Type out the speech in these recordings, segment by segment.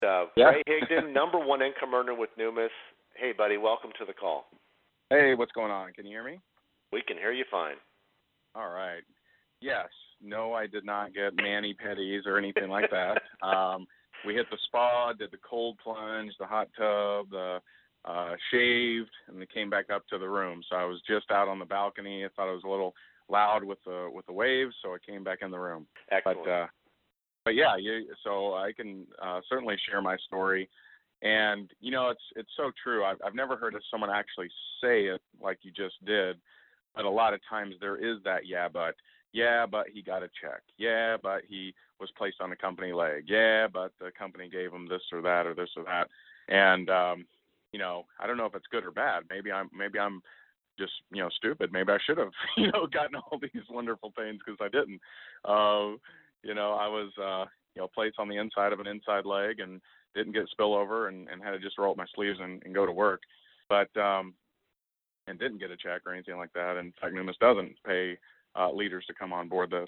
Yeah. Ray Higdon, number one income earner with Numis. Hey, buddy, welcome to the call. Hey, what's going on? Can you hear me? We can hear you fine. All right. Yes. No, I did not get mani-pedis or anything like that. We hit the spa, did the cold plunge, the hot tub, the shaved, and then came back up to the room. So I was just out on the balcony. I thought it was a little loud with the waves, so I came back in the room. Excellent. But yeah, so I can certainly share my story. And, you know, it's so true. I've never heard of someone actually say it like you just did, but a lot of times there is that yeah, but he got a check. Yeah, but he was placed on a company leg. Yeah, but the company gave him this or that or this or that. And, you know, I don't know if it's good or bad. Maybe I'm just, you know, stupid. Maybe I should have, you know, gotten all these wonderful things because I didn't. You know, I was, you know, placed on the inside of an inside leg and didn't get spillover and had to just roll up my sleeves and go to work. But, and didn't get a check or anything like that. In fact, Numis doesn't pay leaders to come on board this.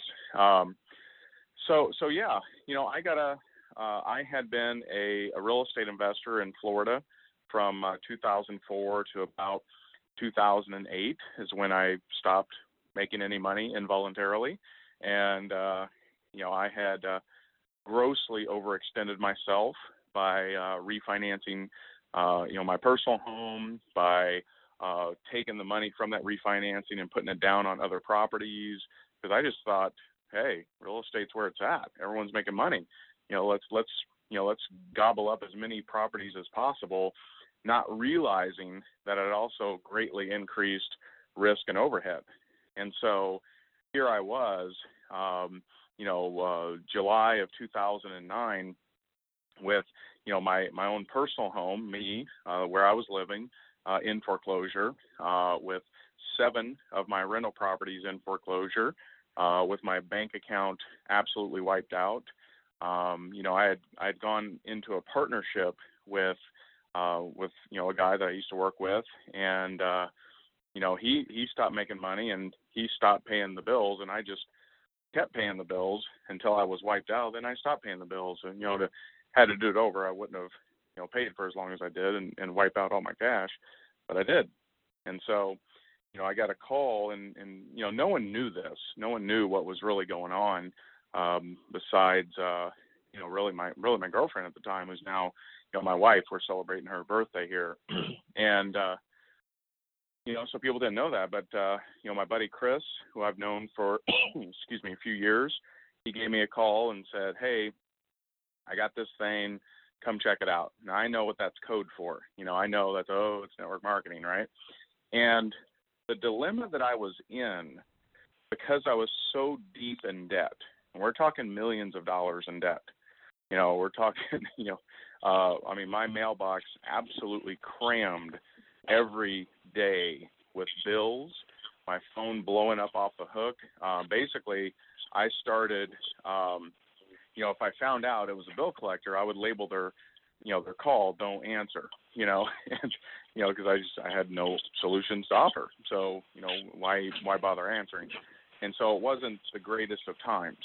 So yeah, you know, I had been a real estate investor in Florida from 2004 to about 2008 is when I stopped making any money involuntarily. And, you know, I had grossly overextended myself by refinancing, you know, my personal home, by taking the money from that refinancing and putting it down on other properties, because I just thought, hey, real estate's where it's at. Everyone's making money. You know, let's gobble up as many properties as possible, not realizing that it also greatly increased risk and overhead. And so here I was, you know, July of 2009 with, you know, my own personal home, where I was living, in foreclosure, with 7 of my rental properties in foreclosure, with my bank account absolutely wiped out. You know, I had gone into a partnership with you know, a guy that I used to work with, and you know, he stopped making money and he stopped paying the bills, and I just kept paying the bills until I was wiped out. Then I stopped paying the bills, and you know, had to do it over. I wouldn't have, you know, paid for as long as I did and wipe out all my cash, but I did. And so, you know, I got a call, and you know, no one knew this. No one knew what was really going on, besides you know, really my girlfriend at the time, who's now, you know, my wife. We're celebrating her birthday here, and you know, so people didn't know that. But you know, my buddy Chris, who I've known for excuse me, a few years, he gave me a call and said, hey, I got this thing, come check it out. Now I know what that's code for. You know, I know that's, it's network marketing, right? And the dilemma that I was in, because I was so deep in debt, and we're talking millions of dollars in debt. You know, we're talking, you know, I mean, my mailbox absolutely crammed every day with bills, my phone blowing up off the hook. Basically, I started, you know, if I found out it was a bill collector, I would label their call, don't answer, you know, and, you know, because I had no solutions to offer. So, you know, why bother answering? And so it wasn't the greatest of times.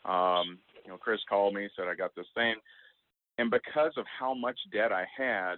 You know, Chris called me, said, I got this thing. And because of how much debt I had,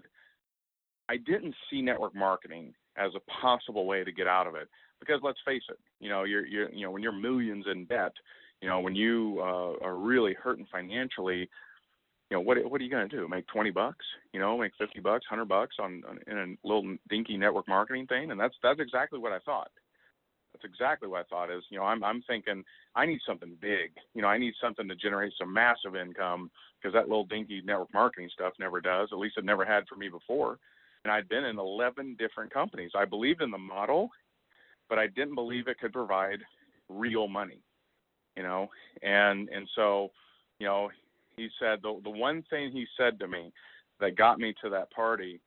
I didn't see network marketing as a possible way to get out of it. Because let's face it, you know, you're you know, when you're millions in debt, you know, when you are really hurting financially, you know, what are you going to do? Make $20? You know, make $50, $100 in a little dinky network marketing thing? And that's exactly what I thought. That's exactly what I thought is, you know, I'm thinking I need something big. You know, I need something to generate some massive income, because that little dinky network marketing stuff never does. At least it never had for me before. And I'd been in 11 different companies. I believed in the model, but I didn't believe it could provide real money, you know. And so, you know, he said the one thing he said to me that got me to that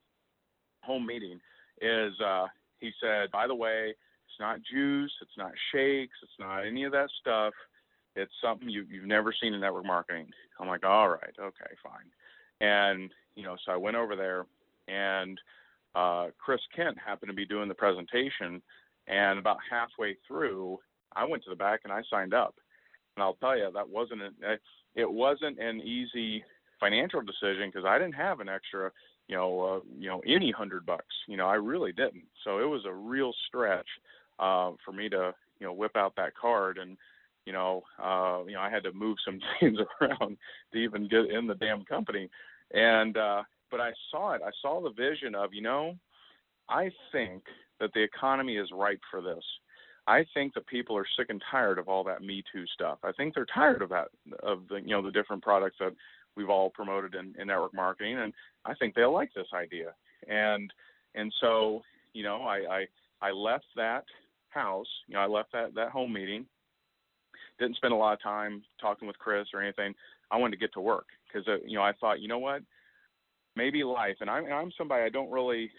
home meeting is he said, by the way, it's not juice, it's not shakes, it's not any of that stuff. It's something you've never seen in network marketing. I'm like, all right, okay, fine. And, you know, so I went over there, and Chris Kent happened to be doing the presentation, and about halfway through, I went to the back and I signed up. And I'll tell you, it wasn't an easy financial decision because I didn't have an extra, any $100. I really didn't. So it was a real stretch for me to, whip out that card, and I had to move some things around to even get in the damn company. And but I saw it. I saw the vision of, I think that the economy is ripe for this. I think that people are sick and tired of all that Me Too stuff. I think they're tired of that, of the different products that we've all promoted in network marketing, and I think they'll like this idea. And so, I left that house. I left that home meeting. Didn't spend a lot of time talking with Chris or anything. I wanted to get to work because I thought, what, maybe life. And I'm somebody, I don't really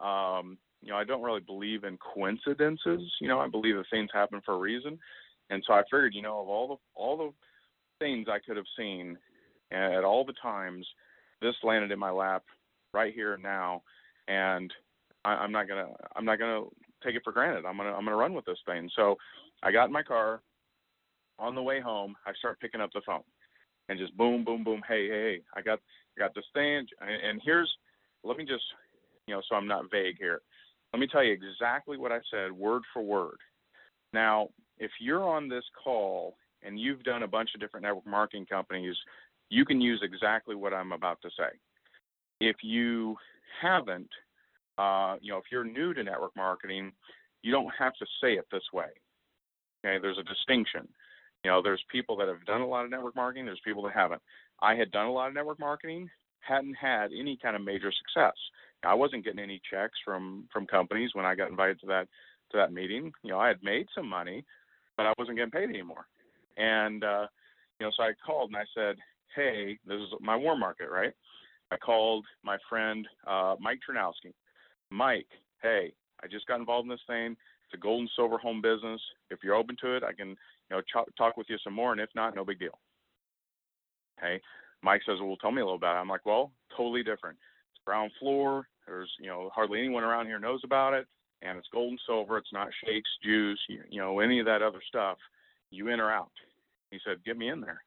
believe in coincidences. I believe that things happen for a reason. And so I figured, of all the things I could have seen at all the times, this landed in my lap right here and now. And I'm not gonna take it for granted. I'm gonna run with this thing. So I got in my car. On the way home, I start picking up the phone and just boom, boom, boom. Hey, I got this thing. And let me just, so I'm not vague here. Let me tell you exactly what I said, word for word. Now, if you're on this call and you've done a bunch of different network marketing companies, you can use exactly what I'm about to say. If you haven't, if you're new to network marketing, you don't have to say it this way. Okay, there's a distinction. There's people that have done a lot of network marketing. There's people that haven't. I had done a lot of network marketing, hadn't had any kind of major success. I wasn't getting any checks from companies when I got invited to that meeting. I had made some money, but I wasn't getting paid anymore. And so I called and I said, hey, this is my warm market, right? I called my friend Mike Ternowski. Mike, hey, I just got involved in this thing. It's a gold and silver home business. If you're open to it, I can talk with you some more, and if not, no big deal. Okay. Mike says, well, tell me a little about it. I'm like, well, totally different. It's ground floor. There's, hardly anyone around here knows about it, and it's gold and silver. It's not shakes, juice, any of that other stuff. You in or out? He said, get me in there.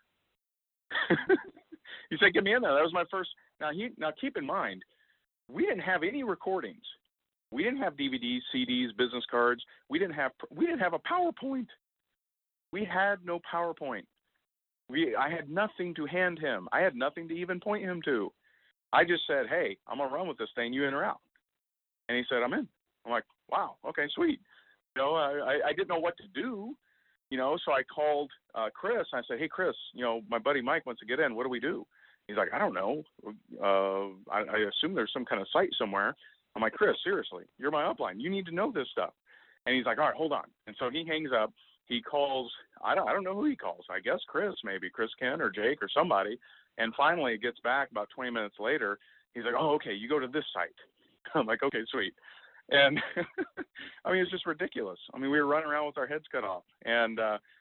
He said, get me in there. That was my first. Now keep in mind, we didn't have any recordings. We didn't have DVDs, CDs, business cards. We didn't have a PowerPoint. We had no PowerPoint. I had nothing to hand him. I had nothing to even point him to. I just said, hey, I'm going to run with this thing. You in or out? And he said, I'm in. I'm like, wow, okay, sweet. I didn't know what to do, so I called Chris. I said, hey, Chris, my buddy Mike wants to get in. What do we do? He's like, I don't know. I assume there's some kind of site somewhere. I'm like, Chris, seriously, you're my upline. You need to know this stuff. And he's like, all right, hold on. And so he hangs up. He calls, I don't know who he calls. I guess Chris, maybe Chris Ken or Jake or somebody. And finally it gets back about 20 minutes later. He's like, oh, okay, you go to this site. I'm like, okay, sweet. And I mean, it's just ridiculous. I mean, we were running around with our heads cut off. And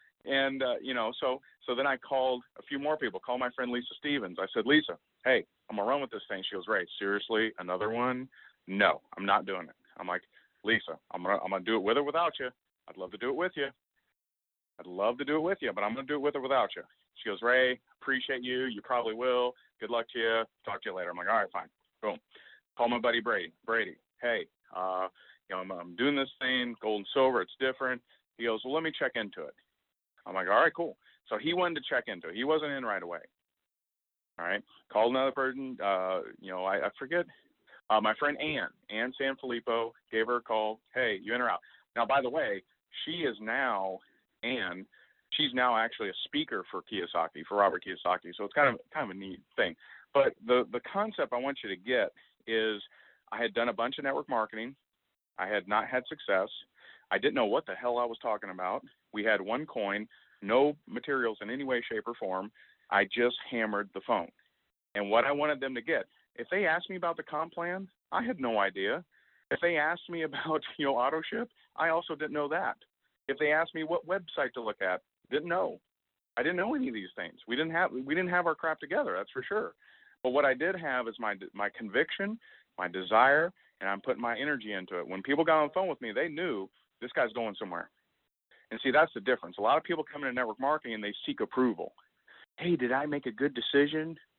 so then I called a few more people. Called my friend Lisa Stevens. I said, Lisa, hey, I'm going to run with this thing. She goes, Ray, seriously, another one? No, I'm not doing it. I'm like, Lisa, I'm gonna do it with or without you. I'd love to do it with you. But I'm going to do it with or without you. She goes, Ray, appreciate you. You probably will. Good luck to you. Talk to you later. I'm like, all right, fine. Boom. Call my buddy Brady. Hey, I'm doing this thing, gold and silver. It's different. He goes, well, let me check into it. I'm like, all right, cool. So he wanted to check into it. He wasn't in right away. All right. Called another person. I forget. My friend Ann Sanfilippo, gave her a call. Hey, you in or out? Now, by the way, she's now actually a speaker for Robert Kiyosaki. So it's kind of a neat thing. But the concept I want you to get is I had done a bunch of network marketing. I had not had success. I didn't know what the hell I was talking about. We had one coin, no materials in any way, shape, or form. I just hammered the phone. And what I wanted them to get, if they asked me about the comp plan, I had no idea. If they asked me about, AutoShip, I also didn't know that. If they asked me what website to look at, didn't know. I didn't know any of these things. We didn't have our crap together, that's for sure. But what I did have is my conviction, my desire, and I'm putting my energy into it. When people got on the phone with me, they knew this guy's going somewhere. And see, that's the difference. A lot of people come into network marketing and they seek approval. Hey, did I make a good decision?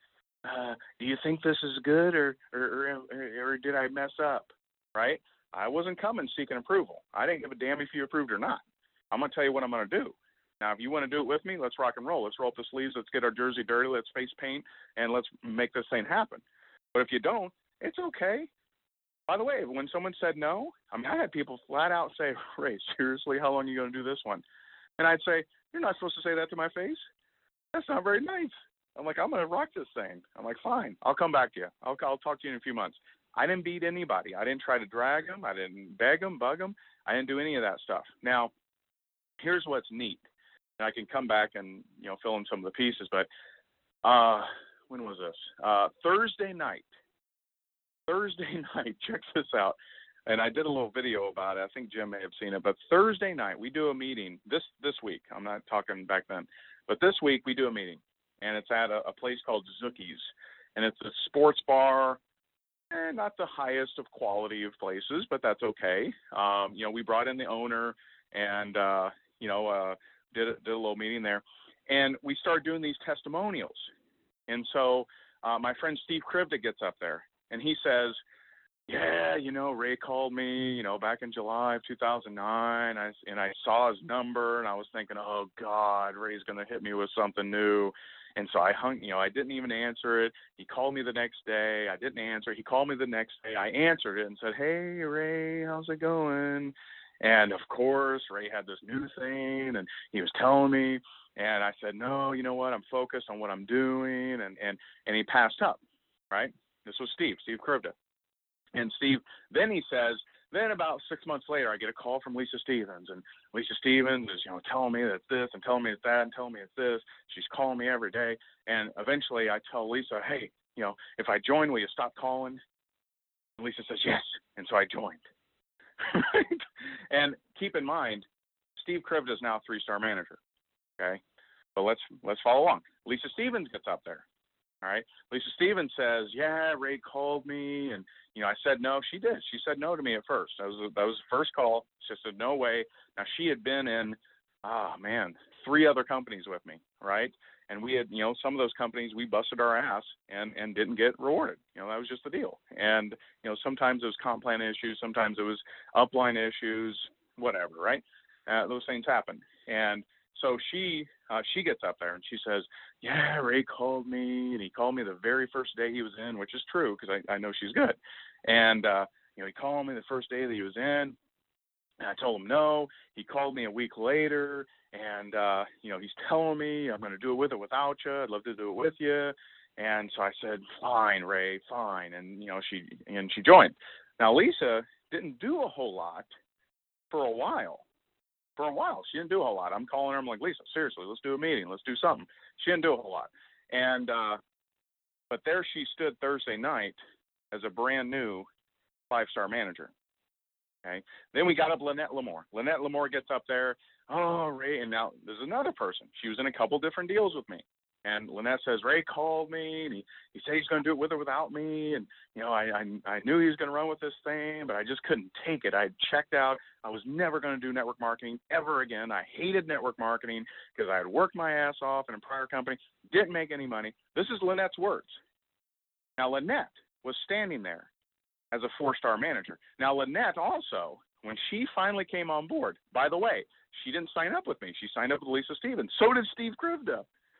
do you think this is good, or did I mess up? Right? I wasn't coming seeking approval. I didn't give a damn if you approved or not. I'm going to tell you what I'm going to do. Now, if you want to do it with me, let's rock and roll. Let's roll up the sleeves. Let's get our jersey dirty. Let's face paint, and let's make this thing happen. But if you don't, it's okay. By the way, when someone said no, I had people flat out say, Ray, seriously, how long are you going to do this one? And I'd say, you're not supposed to say that to my face. That's not very nice. I'm like, I'm going to rock this thing. I'm like, fine, I'll come back to you. I'll talk to you in a few months. I didn't beat anybody. I didn't try to drag them. I didn't beg them, bug them. I didn't do any of that stuff. Now, here's what's neat. And I can come back and, fill in some of the pieces. But when was this? Thursday night, check this out. And I did a little video about it. I think Jim may have seen it. But Thursday night, we do a meeting this week. I'm not talking back then. But this week, we do a meeting. And it's at a place called Zookie's. And it's a sports bar. Not the highest of quality of places, but that's okay. We brought in the owner and, did a little meeting there. And we started doing these testimonials. And so my friend Steve Krivda gets up there, and he says, yeah, Ray called me, back in July of 2009, and I saw his number, and I was thinking, oh, God, Ray's going to hit me with something new. And so I hung, I didn't even answer it. He called me the next day. I didn't answer. He called me the next day. I answered it and said, hey, Ray, how's it going? And, of course, Ray had this new thing, and he was telling me. And I said, no, you know what? I'm focused on what I'm doing. And he passed up, right? This was Steve Krivda. And Steve, then he says, then about 6 months later, I get a call from Lisa Stevens, and Lisa Stevens is, telling me that it's this and telling me it's that and telling me it's this. She's calling me every day. And eventually I tell Lisa, hey, if I join, will you stop calling? And Lisa says, yes. And so I joined. And keep in mind, Steve Krivda is now a 3-star manager. Okay. But let's follow along. Lisa Stevens gets up there. All right. Lisa Stevens says, yeah, Ray called me, and I said no. She did. She said no to me at first. That was the first call. She said no way. Now she had been in 3 other companies with me, right? And we had, some of those companies we busted our ass and didn't get rewarded. That was just the deal. And sometimes it was comp plan issues, sometimes it was upline issues, whatever, right? Those things happen. And so she gets up there and she says, yeah, Ray called me, and he called me the very first day he was in, which is true because I know she's good. And, he called me the first day that he was in, and I told him no. He called me a week later, and, he's telling me I'm going to do it with or without you. I'd love to do it with you. And so I said, fine, Ray, fine. And, she joined. Now, Lisa didn't do a whole lot for a while. She didn't do a whole lot. I'm calling her. I'm like, Lisa, seriously, let's do a meeting. Let's do something. She didn't do a whole lot. And, but there she stood Thursday night as a brand new 5-star manager. Okay. Then we got up Lynette Lamore. Lynette Lamore gets up there. Oh, Ray. And now there's another person. She was in a couple different deals with me. And Lynette says, Ray called me, and he said he's going to do it with or without me. And, I knew he was going to run with this thing, but I just couldn't take it. I had checked out. I was never going to do network marketing ever again. I hated network marketing because I had worked my ass off in a prior company, didn't make any money. This is Lynette's words. Now, Lynette was standing there as a 4-star manager. Now, Lynette also, when she finally came on board, by the way, she didn't sign up with me. She signed up with Lisa Stevens. So did Steve Krivda.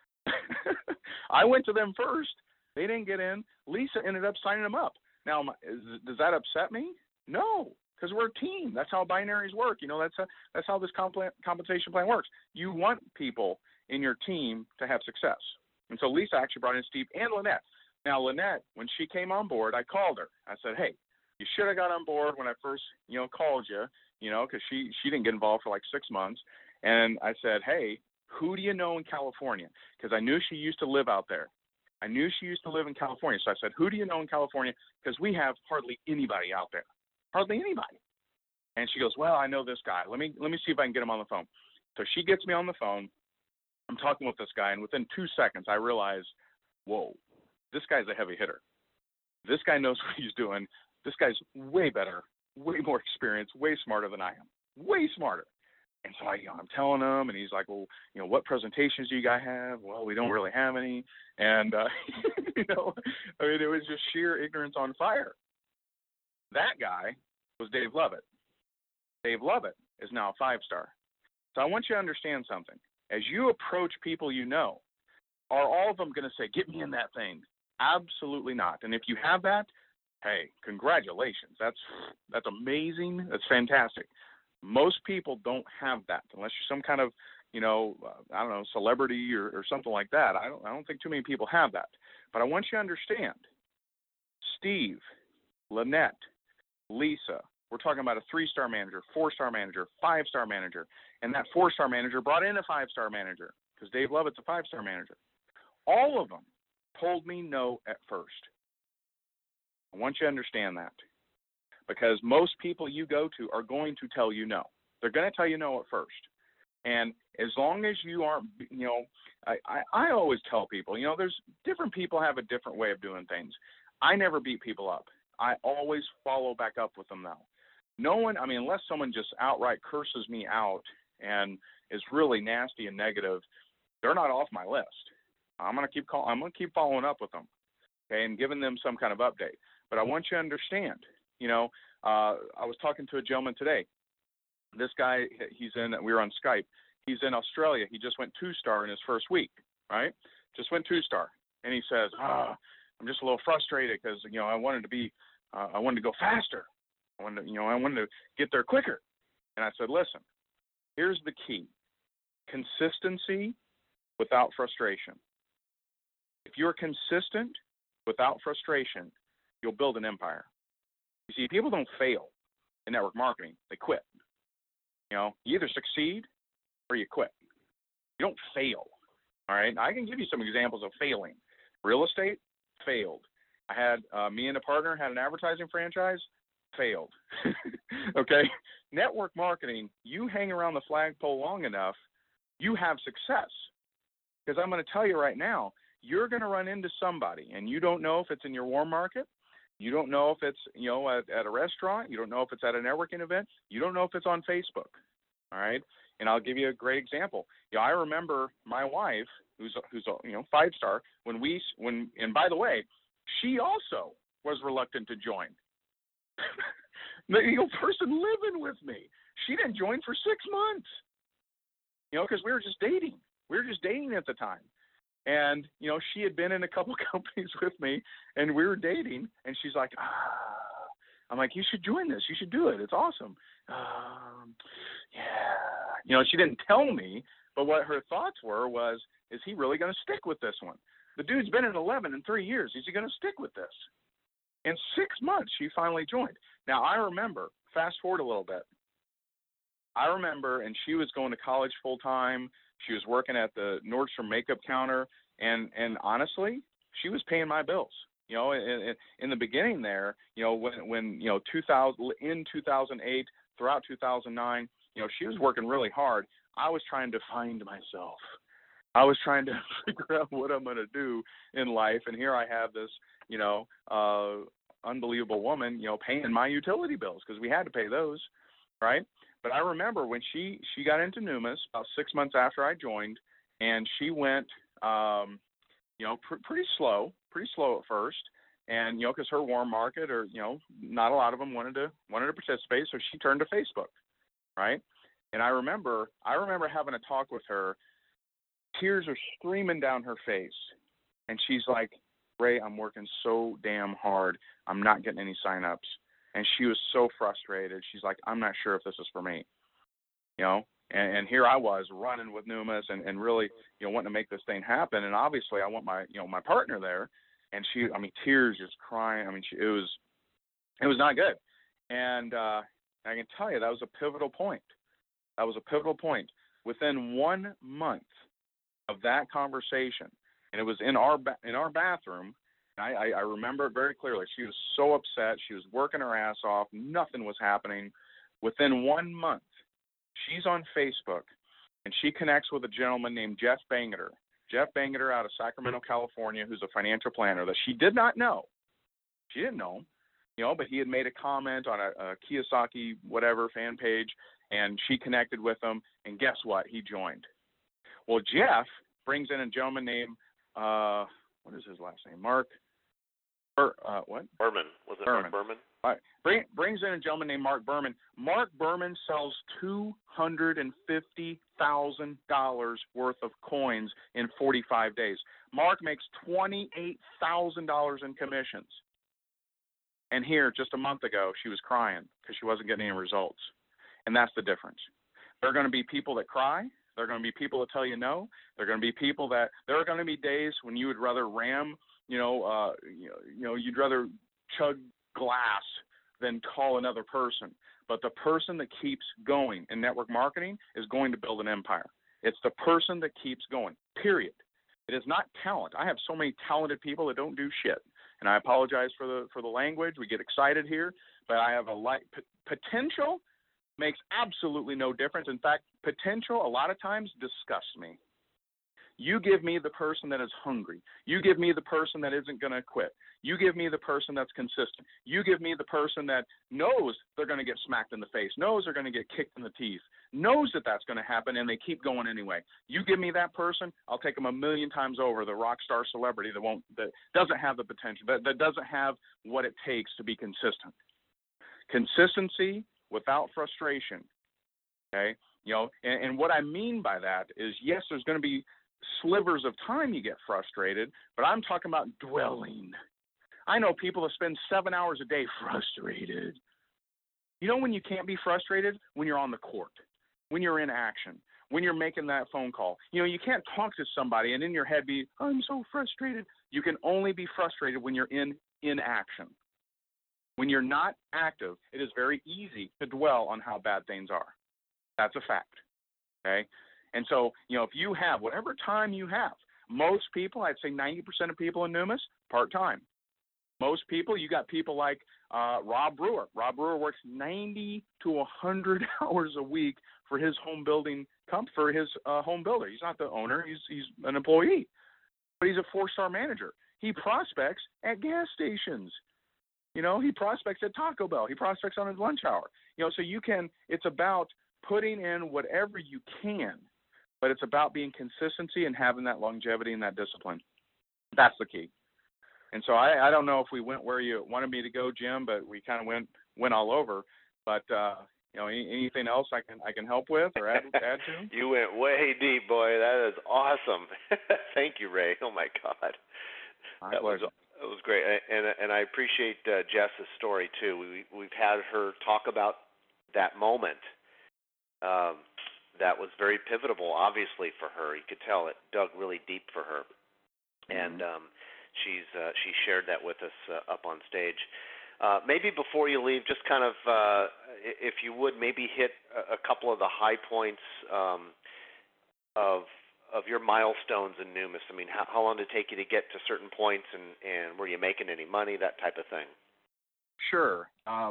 I went to them first. They didn't get in. Lisa ended up signing them up. Now, does that upset me? No, because we're a team. That's how binaries work. That's how this compensation plan works. You want people in your team to have success. And so Lisa actually brought in Steve and Lynette. Now, Lynette, when she came on board, I called her. I said, hey, you should have got on board when I first, called you, because she didn't get involved for like 6 months. And I said, hey, who do you know in California? Because I knew she used to live out there. I knew she used to live in California. So I said, who do you know in California? Because we have hardly anybody out there. Hardly anybody. And she goes, well, I know this guy. Let me see if I can get him on the phone. So she gets me on the phone. I'm talking with this guy, and within 2 seconds, I realize, whoa, this guy's a heavy hitter. This guy knows what he's doing. This guy's way better, way more experienced, way smarter than I am. Way smarter. And so I'm telling him, and he's like, well, what presentations do you guys have? Well, we don't really have any. And, it was just sheer ignorance on fire. That guy was Dave Lovett. Dave Lovett is now a 5-star. So I want you to understand something. As you approach people are all of them going to say, get me in that thing? Absolutely not. And if you have that, hey, congratulations. That's amazing. That's fantastic. Most people don't have that unless you're some kind of, celebrity or something like that. I don't think too many people have that. But I want you to understand, Steve, Lynette, Lisa, we're talking about a 3-star manager, 4-star manager, 5-star manager, and that 4-star manager brought in a 5-star manager because Dave Lovett's a 5-star manager. All of them told me no at first. I want you to understand that because most people you go to are going to tell you no. They're going to tell you no at first. And as long as you aren't, I always tell people, there's different people have a different way of doing things. I never beat people up. I always follow back up with them now. No one, unless someone just outright curses me out and is really nasty and negative, they're not off my list. I'm going to keep following up with them, okay, and giving them some kind of update. But I want you to understand, I was talking to a gentleman today. This guy, we were on Skype. He's in Australia. He just went 2-star in his first week, right? Just went 2-star. And he says, I'm just a little frustrated because, I wanted to go faster. I wanted to get there quicker. And I said, listen, here's the key. Consistency without frustration. If you're consistent without frustration, you'll build an empire. You see, people don't fail in network marketing. They quit. You either succeed or you quit. You don't fail, all right? I can give you some examples of failing. Real estate, failed. I had, me and a partner had an advertising franchise, failed. Okay? Network marketing, you hang around the flagpole long enough, you have success. Because I'm going to tell you right now, you're going to run into somebody, and you don't know if it's in your warm market. You don't know if it's, at a restaurant. You don't know if it's at a networking event. You don't know if it's on Facebook, all right? And I'll give you a great example. I remember my wife, who's a 5-star, and by the way, she also was reluctant to join. The person living with me, she didn't join for 6 months, because we were just dating. We were just dating at the time. And, she had been in a couple companies with me, and we were dating, and she's like, I'm like, you should join this. You should do it. It's awesome. Yeah. She didn't tell me, but what her thoughts was, is he really going to stick with this one? The dude's been in 11 in 3 years. Is he going to stick with this? In 6 months, she finally joined. Now, I remember, fast forward a little bit, and she was going to college full time. She was working at the Nordstrom makeup counter, and honestly, she was paying my bills. In the beginning there, when 2008, throughout 2009, she was working really hard. I was trying to find myself. I was trying to figure out what I'm going to do in life, and here I have this, unbelievable woman, paying my utility bills because we had to pay those, right? But I remember when she got into Numis about 6 months after I joined, and she went, pretty slow at first, and because her warm market, or not a lot of them wanted to participate, so she turned to Facebook, right? And I remember having a talk with her. Tears are streaming down her face, and she's like, Ray, I'm working so damn hard. I'm not getting any signups. And she was so frustrated. She's like, I'm not sure if this is for me, And here I was running with Numis and really, wanting to make this thing happen. And obviously, I want my partner there. And she, tears just crying. It was not good. And I can tell you that was a pivotal point. Within 1 month of that conversation, and it was in our bathroom. I remember it very clearly. She was so upset. She was working her ass off. Nothing was happening. Within 1 month, she's on Facebook, and she connects with a gentleman named Jeff Bangeter. Jeff Bangeter out of Sacramento, California, who's a financial planner that she did not know. She didn't know him, but he had made a comment on a Kiyosaki whatever fan page, and she connected with him, and guess what? He joined. Well, Jeff brings in a gentleman named, what is his last name? Mark, what? Berman. Was it Mark Berman? All right. Brings in a gentleman named Mark Berman. Mark Berman sells $250,000 worth of coins in 45 days. Mark makes $28,000 in commissions. And here, just a month ago, she was crying because she wasn't getting any results. And that's the difference. There are going to be people that cry. There are going to be people that tell you no. There are going to be people that there are going to be days when you would rather ram, you'd rather chug glass than call another person. But the person that keeps going in network marketing is going to build an empire. It's the person that keeps going, period. It is not talent. I have so many talented people that don't do shit. And I apologize for the language. We get excited here, but I have potential makes absolutely no difference. In fact, potential a lot of times disgusts me. You give me the person that is hungry. You give me the person that isn't going to quit. You give me the person that's consistent. You give me the person that knows they're going to get smacked in the face, knows they're going to get kicked in the teeth, knows that that's going to happen, and they keep going anyway. You give me that person, I'll take them a million times over, the rock star celebrity that doesn't have the potential, that doesn't have what it takes to be consistent. Consistency without frustration, okay? And what I mean by that is, yes, there's going to be slivers of time you get frustrated, but I'm talking about dwelling. I know people that spend 7 hours a day frustrated. You know when you can't be frustrated? When you're on the court, when you're in action, when you're making that phone call. You can't talk to somebody and in your head be, I'm so frustrated. You can only be frustrated when you're in action. When you're not active, it is very easy to dwell on how bad things are. That's a fact, okay? And so, if you have whatever time you have, most people, I'd say 90% of people in Numis, part-time. Most people, you got people like Rob Brewer. Rob Brewer works 90 to 100 hours a week for his home builder. He's not the owner. He's an employee. But he's a 4-star manager. He prospects at gas stations. He prospects at Taco Bell. He prospects on his lunch hour. So it's about putting in whatever you can, but it's about being consistency and having that longevity and that discipline. That's the key. And so I don't know if we went where you wanted me to go, Jim, but we kind of went all over. But anything else I can help with or add to? You went way deep, boy. That is awesome. Thank you, Ray. Oh my God, that was great. And I appreciate Jess's story too. We've had her talk about that moment. That was very pivotal, obviously, for her. You could tell it dug really deep for her, and she shared that with us up on stage. Maybe before you leave, just kind of, if you would, maybe hit a couple of the high points of your milestones in Numis. I mean, how long did it take you to get to certain points, and were you making any money, that type of thing? Sure.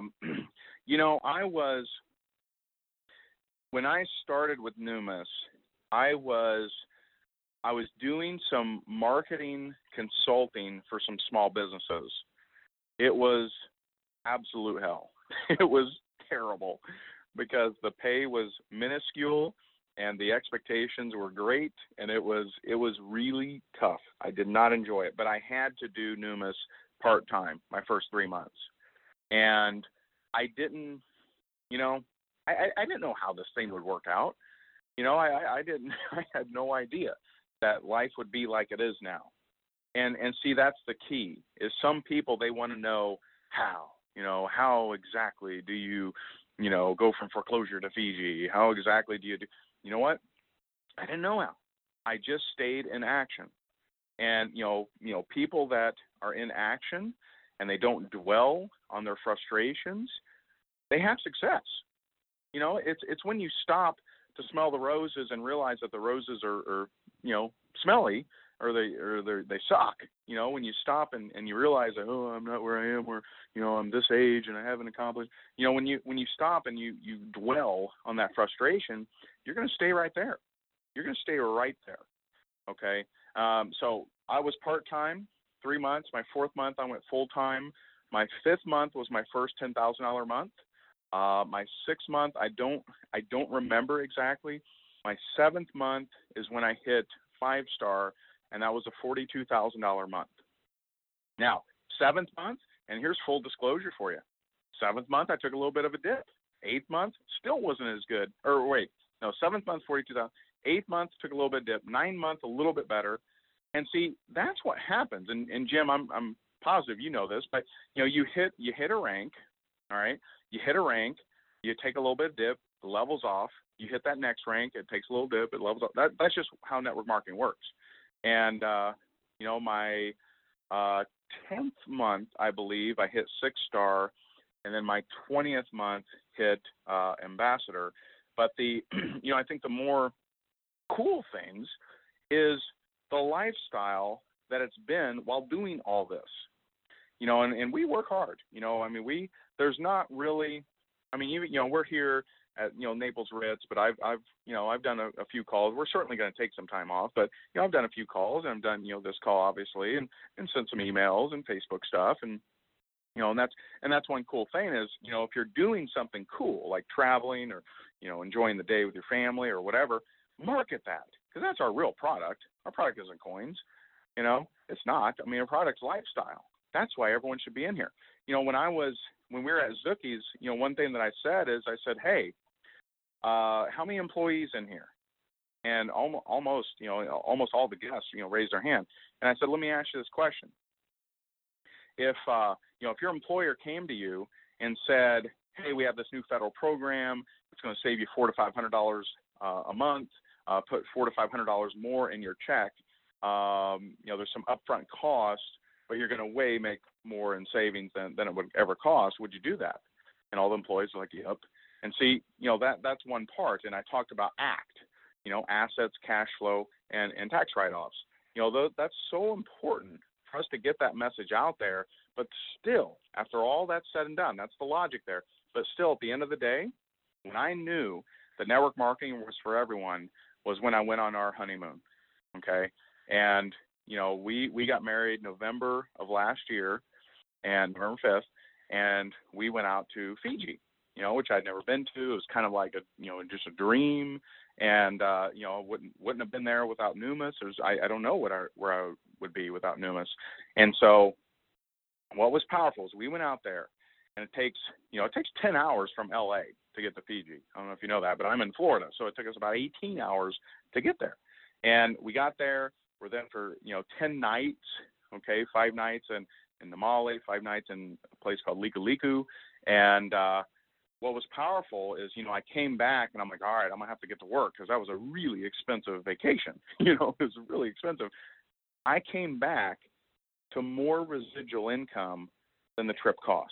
When I started with Numis, I was doing some marketing consulting for some small businesses. It was absolute hell. It was terrible because the pay was minuscule and the expectations were great, and it was really tough. I did not enjoy it, but I had to do Numis part-time my first 3 months. And I didn't, I didn't know how this thing would work out. I had no idea that life would be like it is now. And see, that's the key, is some people, they want to know how, how exactly do you, go from foreclosure to Fiji? How exactly do you do? You know what? I didn't know how. I just stayed in action. And, people that are in action and they don't dwell on their frustrations, they have success. It's when you stop to smell the roses and realize that the roses are smelly or they suck. When you stop and you realize that, oh, I'm not where I am, or I'm this age and I haven't accomplished. When you stop and you dwell on that frustration, you're going to stay right there. You're going to stay right there. Okay. So I was part-time 3 months. My 4th month, I went full-time. My 5th month was my first $10,000 month. My 6th month, I don't remember exactly. My 7th month is when I hit 5-star, and that was a $42,000 month. Now, 7th month, and here's full disclosure for you. 7th month, I took a little bit of a dip. 8th month, still wasn't as good. Or wait, no, 7th month, 42,000. 8th month, took a little bit of dip. 9th month, a little bit better. And see, that's what happens. And Jim, I'm positive you know this, but you hit a rank, all right? You hit a rank, you take a little bit of dip, it levels off. You hit that next rank, it takes a little dip, it levels off. That's just how network marketing works. And my 10th month, I believe, I hit 6-star, and then my 20th month hit ambassador. But I think the more cool things is the lifestyle that it's been while doing all this. And we work hard. There's not really, even, we're here at, Naples Ritz, but I've done a few calls. We're certainly going to take some time off, but, I've done a few calls, and I've done, this call, obviously, and sent some emails and Facebook stuff. And, and that's one cool thing is, if you're doing something cool, like traveling or, enjoying the day with your family or whatever, market that, because that's our real product. Our product isn't coins, it's not. Our product's lifestyle. That's why everyone should be in here. When we were at Zookie's, one thing that I said is, hey, how many employees in here? And almost all the guests, raised their hand. And I said, let me ask you this question. If your employer came to you and said, hey, we have this new federal program, it's going to save you $400 to $500 a month, put $400 to $500 more in your check, there's some upfront cost, but you're going to make more in savings than it would ever cost, would you do that? And all the employees are like, yep. And see, that's one part. And I talked about ACT, assets, cash flow, and tax write-offs. That's so important for us to get that message out there. But still, after all that's said and done, that's the logic there. But still, at the end of the day, when I knew that network marketing was for everyone was when I went on our honeymoon, okay? And, we got married November of last year, and November 5th, and we went out to Fiji, which I'd never been to. It was kind of like just a dream, and, wouldn't have been there without Numis. I don't know where I would be without Numis. And so what was powerful is we went out there, and it takes 10 hours from LA to get to Fiji. I don't know if you know that, but I'm in Florida, so it took us about 18 hours to get there. And we got there. We're then for 10 nights, okay, 5 nights in Namale, 5 nights in a place called Liku Liku. And what was powerful is, I came back and I'm like, all right, I'm gonna have to get to work because that was a really expensive vacation. It was really expensive. I came back to more residual income than the trip cost.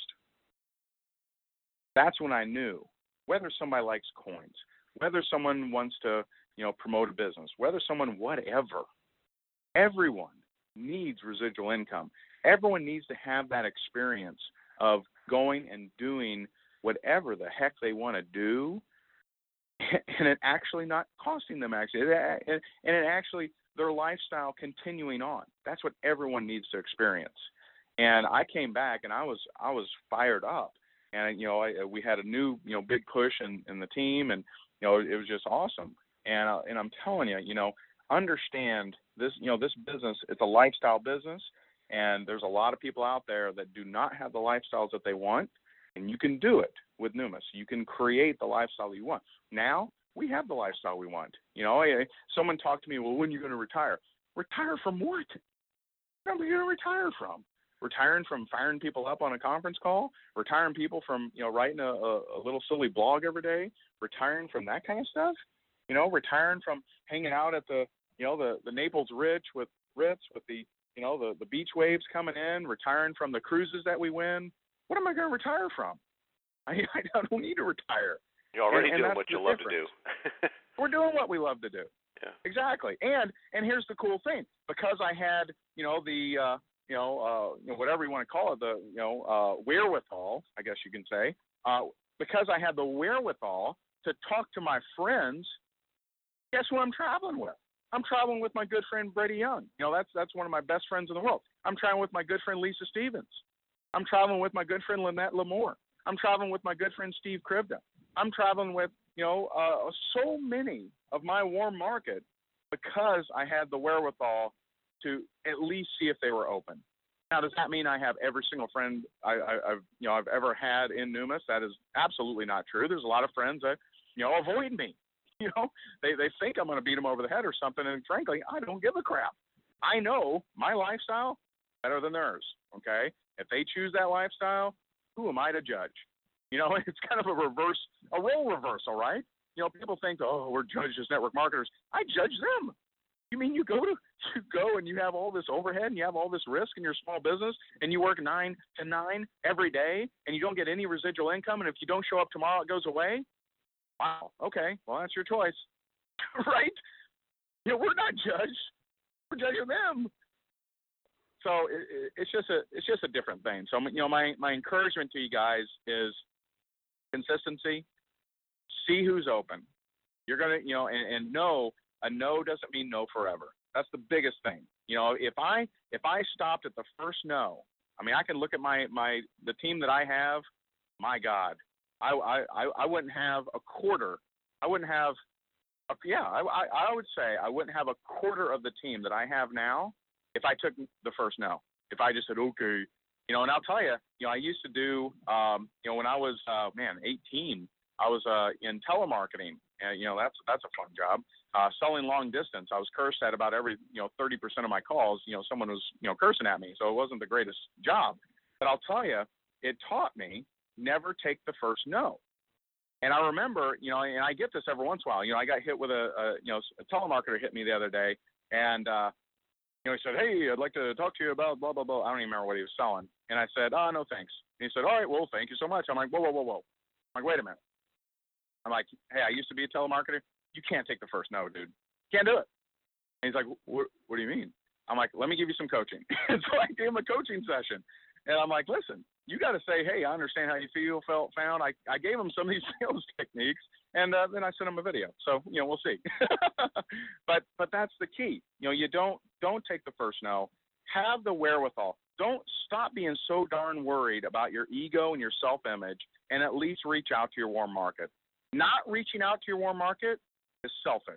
That's when I knew whether somebody likes coins, whether someone wants to, promote a business, whether someone, whatever, everyone needs residual income. Everyone needs to have that experience of going and doing whatever the heck they want to do, and it actually not costing them, and it actually their lifestyle continuing on. That's what everyone needs to experience. And I came back and I was fired up. And, we had a new, big push in the team, and, it was just awesome. And I'm telling you, understand this, this business, it's a lifestyle business, and there's a lot of people out there that do not have the lifestyles that they want, and you can do it with Numis. You can create the lifestyle you want. Now, we have the lifestyle we want. Someone talked to me, well, when are you going to retire? Retire from what? Where are you going to retire from? Retiring from firing people up on a conference call, retiring people from, writing a little silly blog every day, retiring from that kind of stuff, retiring from hanging out at the Naples Ritz with the, the beach waves coming in, retiring from the cruises that we win. What am I going to retire from? I don't need to retire. You're already doing what you love to do. We're doing what we love to do. Yeah. Exactly. And here's the cool thing. Because I had, the whatever you want to call it, the, wherewithal, I guess you can say, because I had the wherewithal to talk to my friends, guess who I'm traveling with? I'm traveling with my good friend Brady Young. That's one of my best friends in the world. I'm traveling with my good friend Lisa Stevens. I'm traveling with my good friend Lynette Lamore. I'm traveling with my good friend Steve Krivda. I'm traveling with, so many of my warm market because I had the wherewithal to at least see if they were open. Now, does that mean I have every single friend I've ever had in Numis? That is absolutely not true. There's a lot of friends that, avoid me. They think I'm going to beat them over the head or something, and frankly, I don't give a crap. I know my lifestyle better than theirs, okay? If they choose that lifestyle, who am I to judge? It's kind of a role reversal, right? People think, oh, we're judged as network marketers. I judge them. You mean you go and you have all this overhead and you have all this risk in your small business and you work 9 to 9 every day and you don't get any residual income, and if you don't show up tomorrow, it goes away? Wow, okay, well, that's your choice, right? We're not judged. We're judging them. So it's just a different thing. So, my encouragement to you guys is consistency. See who's open. You're going to, and no, a no doesn't mean no forever. That's the biggest thing. If I stopped at the first no, I can look at the team that I have. My God, I wouldn't have a quarter. I wouldn't have, I would say I wouldn't have a quarter of the team that I have now if I took the first no. If I just said okay, and I'll tell you, I used to do, when I was 18, I was in telemarketing, and that's a fun job. Selling long distance, I was cursed at about every 30% of my calls. Someone was cursing at me, so it wasn't the greatest job. But I'll tell you, it taught me never take the first no. And I remember, and I get this every once in a while. I got hit with a telemarketer hit me the other day, and he said, hey, I'd like to talk to you about blah blah blah. I don't even remember what he was selling, and I said, oh, no thanks. And he said, all right, well, thank you so much. I'm like, whoa. I'm like, wait a minute. I'm like, hey, I used to be a telemarketer. You can't take the first no, dude. Can't do it. And he's like, what do you mean? I'm like, let me give you some coaching. And so I gave him a coaching session. And I'm like, listen, you got to say, hey, I understand how you found. I gave him some of these sales techniques, and then I sent him a video. So, we'll see. but that's the key. You don't take the first no. Have the wherewithal. Don't stop being so darn worried about your ego and your self-image, and at least reach out to your warm market. Not reaching out to your warm market is selfish.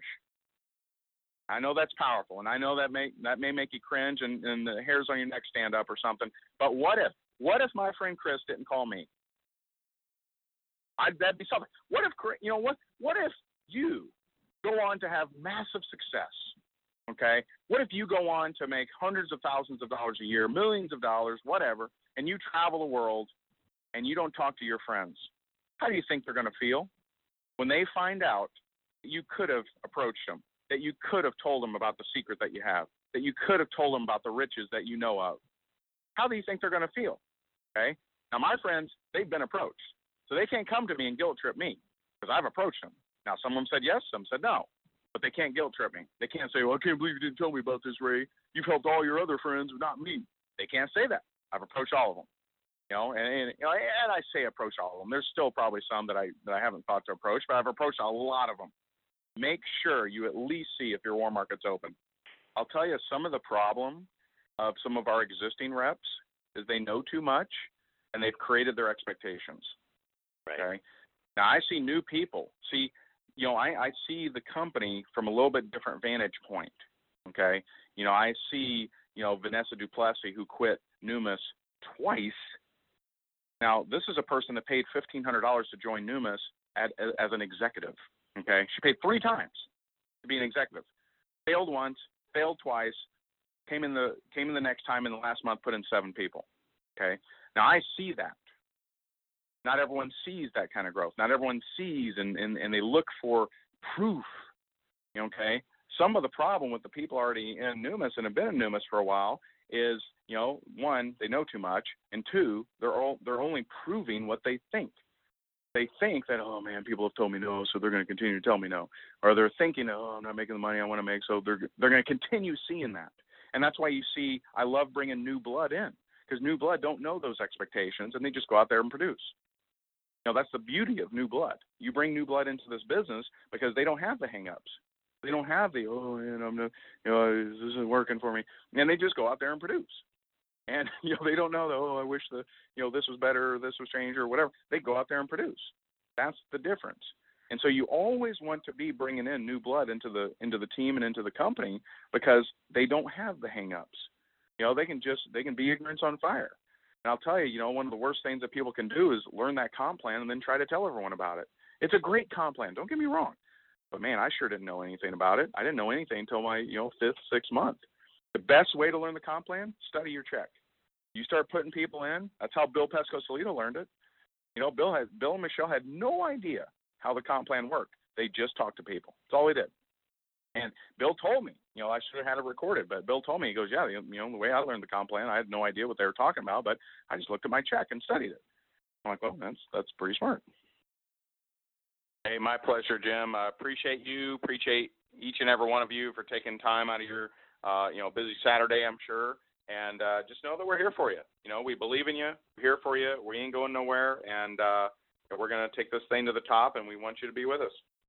I know that's powerful, and I know that may make you cringe and the hairs on your neck stand up or something. But what if my friend Chris didn't call me? That'd be something. What if you go on to have massive success? Okay. What if you go on to make hundreds of thousands of dollars a year, millions of dollars, whatever, and you travel the world and you don't talk to your friends? How do you think they're going to feel when they find out that you could have approached them, that you could have told them about the secret that you have, that you could have told them about the riches that you know of? How do you think they're going to feel? Okay. Now, my friends, they've been approached, so they can't come to me and guilt trip me because I've approached them. Now, some of them said yes, some said no, but they can't guilt trip me. They can't say, well, I can't believe you didn't tell me about this, Ray. You've helped all your other friends, but not me. They can't say that. I've approached all of them. And I say approach all of them. There's still probably some that I haven't thought to approach, but I've approached a lot of them. Make sure you at least see if your warm market's open. I'll tell you, some of the problem of some of our existing reps is they know too much and they've created their expectations. Right. Okay. Now I see new people. I see the company from a little bit different vantage point. Okay. I see, Vanessa Duplessis, who quit Numis twice. Now, this is a person that paid $1,500 to join Numis as an executive. Okay. She paid 3 times to be an executive. Failed once, failed twice, came in the next time in the last month, put in 7 people. Okay. Now I see that. Not everyone sees that kind of growth. Not everyone sees and they look for proof. Okay. Some of the problem with the people already in Numis and have been in Numis for a while is, one, they know too much, and 2, they're only proving what they think. They think that, oh man, people have told me no, so they're going to continue to tell me no. Or they're thinking, oh, I'm not making the money I want to make, so they're going to continue seeing that. And that's why you see I love bringing new blood in, because new blood don't know those expectations, and they just go out there and produce. That's the beauty of new blood. You bring new blood into this business because they don't have the hang-ups. They don't have the, oh, man, this isn't working for me. And they just go out there and produce. And, they don't know that, I wish this was better, or this was changed, or whatever. They go out there and produce. That's the difference. And so you always want to be bringing in new blood into the team and into the company, because they don't have the hang-ups. They can be ignorance on fire. And I'll tell you, one of the worst things that people can do is learn that comp plan and then try to tell everyone about it. It's a great comp plan, don't get me wrong. But, man, I sure didn't know anything about it. I didn't know anything until my, 5th, 6th month. The best way to learn the comp plan, study your check. You start putting people in. That's how Bill Pesco-Solito learned it. Bill and Michelle had no idea how the comp plan worked. They just talked to people. That's all they did. And Bill told me, I should have had it recorded, but Bill told me, he goes, yeah, the way I learned the comp plan, I had no idea what they were talking about, but I just looked at my check and studied it. I'm like, well, that's pretty smart. Hey, my pleasure, Jim. I appreciate you. Appreciate each and every one of you for taking time out of your, busy Saturday, I'm sure. And just know that we're here for you. We believe in you. We're here for you. We ain't going nowhere. And we're going to take this thing to the top, and we want you to be with us.